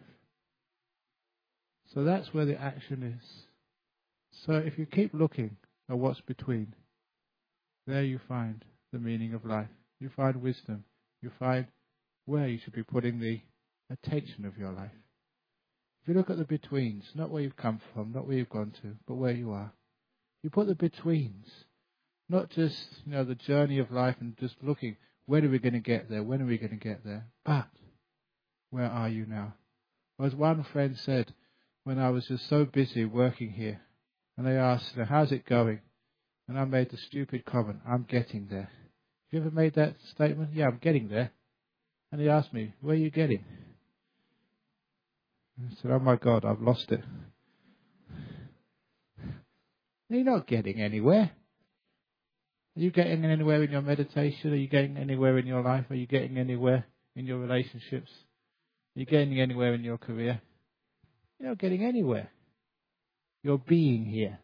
So that's where the action is. So if you keep looking at what's between, there you find the meaning of life. You find wisdom. You find where you should be putting the attention of your life. If you look at the betweens, not where you've come from, not where you've gone to, but where you are. You put the betweens, not just, the journey of life and just looking, when are we going to get there? When are we going to get there? But where are you now? Or as one friend said, when I was just so busy working here, and they asked, how's it going? And I made the stupid comment, I'm getting there. Have you ever made that statement? Yeah, I'm getting there. And he asked me, where are you getting? I said, oh my God, I've lost it. You're not getting anywhere. Are you getting anywhere in your meditation? Are you getting anywhere in your life? Are you getting anywhere in your relationships? Are you getting anywhere in your career? You're not getting anywhere. You're being here.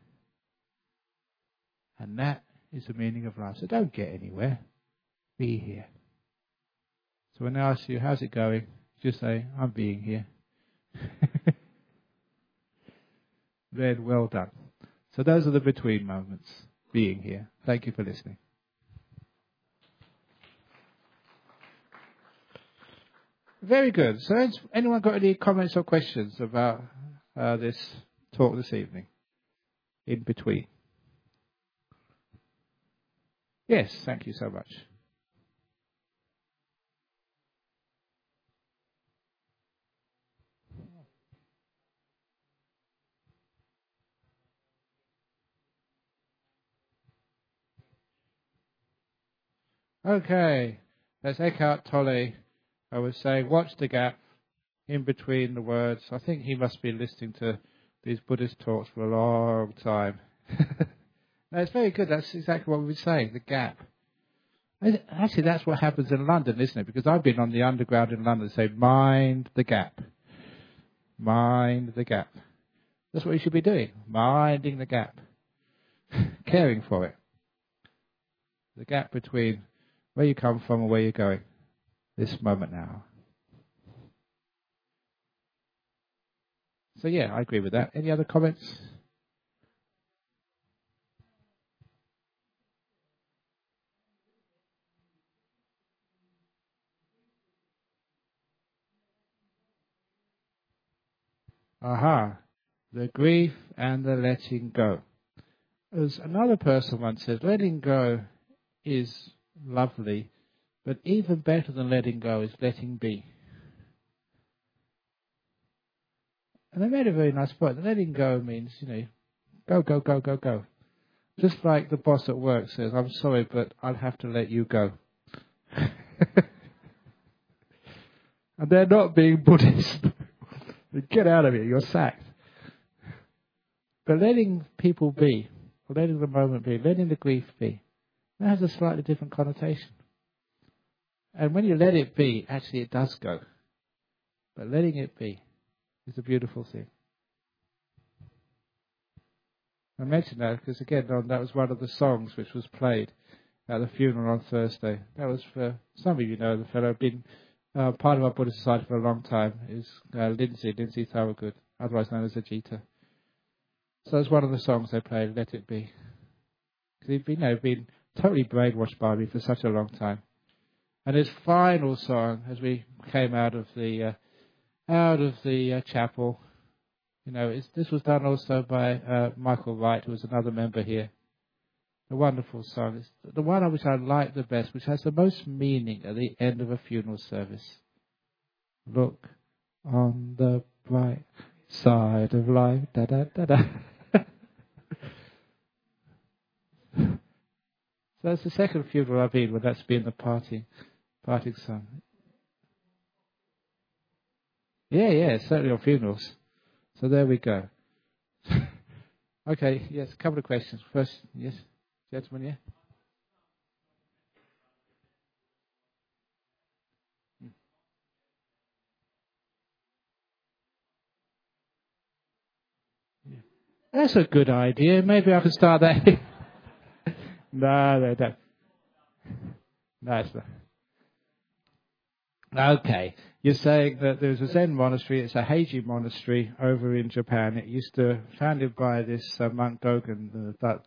And that is the meaning of life. So don't get anywhere. Be here. So when I ask you, how's it going? Just say, I'm being here. Then well done. So those are the between moments. Being here. Thank you for listening. Very good. So has anyone got any comments or questions about this talk this evening? In between. Yes, thank you so much. Okay, that's Eckhart Tolle. I was saying, watch the gap in between the words. I think he must be listening to these Buddhist talks for a long time. No, it's very good. That's exactly what we were saying, the gap. Actually, that's what happens in London, isn't it? Because I've been on the underground in London, say, mind the gap. Mind the gap. That's what you should be doing, minding the gap. Caring for it. The gap between where you come from and where you're going. This moment now. So yeah, I agree with that. Any other comments? Aha. The grief and the letting go. As another person once said, letting go is lovely, but even better than letting go is letting be. And they made a very nice point. Letting go means, go, go, go, go, go. Just like the boss at work says, I'm sorry, but I'll have to let you go. And they're not being Buddhist. Get out of here, you're sacked. But letting people be, or letting the moment be, letting the grief be, that has a slightly different connotation. And when you let it be, actually it does go. But letting it be is a beautiful thing. I mention that because, again, that was one of the songs which was played at the funeral on Thursday. That was for, some of you know the fellow, been part of our Buddhist Society for a long time, is Lindsay Thorogood, otherwise known as Ajita. So it's one of the songs they played, Let It Be. Because he'd been totally brainwashed by me for such a long time. And his final song, as we came out of the chapel, this was done also by Michael Wright, who was another member here. A wonderful song. It's the one which I like the best, which has the most meaning at the end of a funeral service. Look on the bright side of life. Da da da da. So that's the second funeral I've been, where that's been the parting song. Yeah, certainly on funerals. So there we go. Okay, yes, a couple of questions. First, yes, gentlemen, yeah. That's a good idea. Maybe I can start that. No, don't. No, it's not. Okay. You're saying that there's a Zen monastery, it's a Heiji monastery over in Japan. It used to, founded by this monk Dogen, about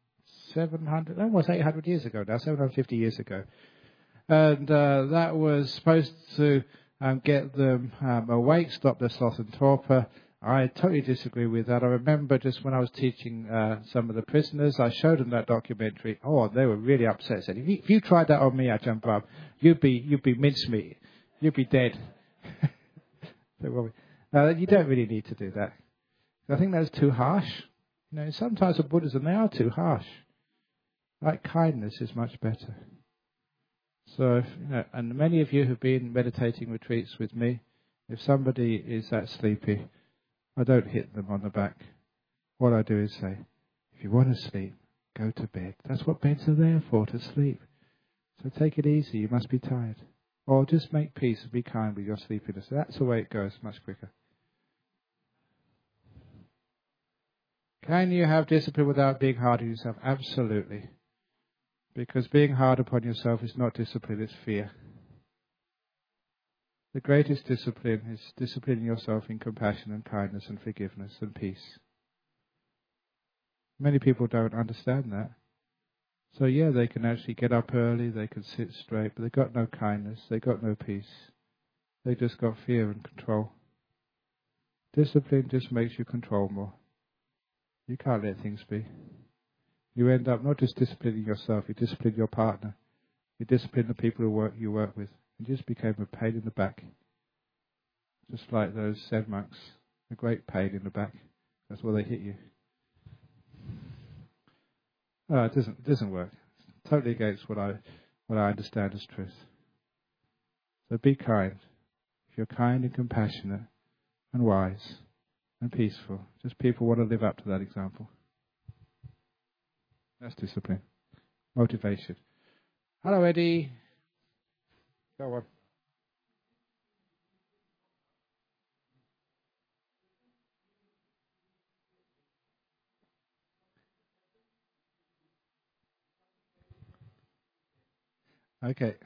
800 years ago now, 750 years ago. And that was supposed to get them awake, stop their sloth and torpor. I totally disagree with that. I remember just when I was teaching some of the prisoners, I showed them that documentary. Oh, they were really upset. Said, if you tried that on me, Ajahn, you'd be mincemeat. You'd be dead. You don't really need to do that. I think that's too harsh. Sometimes the Buddhism, they are too harsh. Like kindness is much better. So, and many of you have been meditating retreats with me. If somebody is that sleepy, I don't hit them on the back. What I do is say, if you want to sleep, go to bed. That's what beds are there for, to sleep. So take it easy, you must be tired. Or just make peace and be kind with your sleepiness. That's the way it goes, much quicker. Can you have discipline without being hard on yourself? Absolutely. Because being hard upon yourself is not discipline, it's fear. The greatest discipline is disciplining yourself in compassion and kindness and forgiveness and peace. Many people don't understand that. So they can actually get up early, they can sit straight, but they've got no kindness, they've got no peace. They've just got fear and control. Discipline just makes you control more. You can't let things be. You end up not just disciplining yourself, you discipline your partner. You discipline the people you work with. You just became a pain in the back. Just like those Zen monks. A great pain in the back. That's why they hit you. Oh, it doesn't work. It's totally against what I understand as truth. So be kind. If you're kind and compassionate and wise and peaceful, just people want to live up to that example. That's discipline. Motivation. Hello, Eddie. Go on. Okay.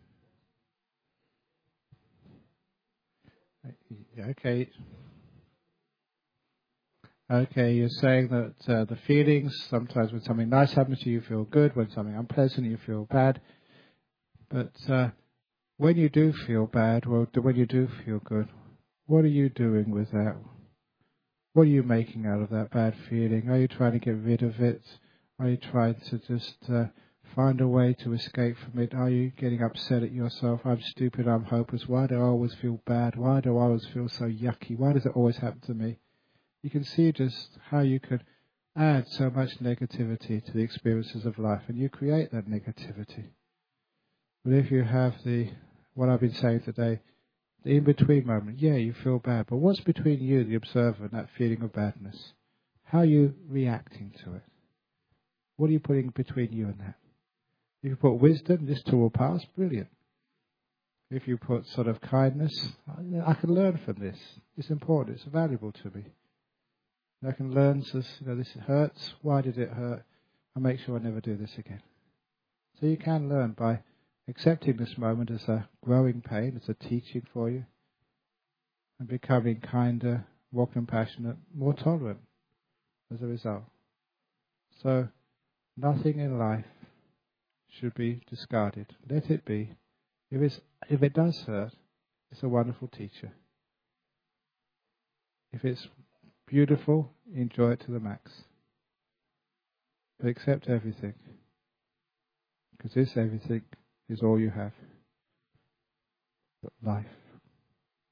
Okay, you're saying that the feelings, sometimes when something nice happens to you, you feel good. When something unpleasant, you feel bad. But when you do feel bad, when you do feel good, what are you doing with that? What are you making out of that bad feeling? Are you trying to get rid of it? Are you trying to just find a way to escape from it? Are you getting upset at yourself? I'm stupid, I'm hopeless. Why do I always feel bad? Why do I always feel so yucky? Why does it always happen to me? You can see just how you could add so much negativity to the experiences of life, and you create that negativity. But if you have what I've been saying today, the in-between moment, yeah, you feel bad, but what's between you, the observer, and that feeling of badness? How are you reacting to it? What are you putting between you and that? If you put wisdom, this too will pass, brilliant. If you put sort of kindness, I can learn from this. It's important, it's valuable to me. I can learn, this hurts, why did it hurt? I'll make sure I never do this again. So you can learn by accepting this moment as a growing pain, as a teaching for you, and becoming kinder, more compassionate, more tolerant as a result. So nothing in life should be discarded. Let it be. If it does hurt, it's a wonderful teacher. If it's beautiful, enjoy it to the max. But accept everything, because this everything is all you have. Life.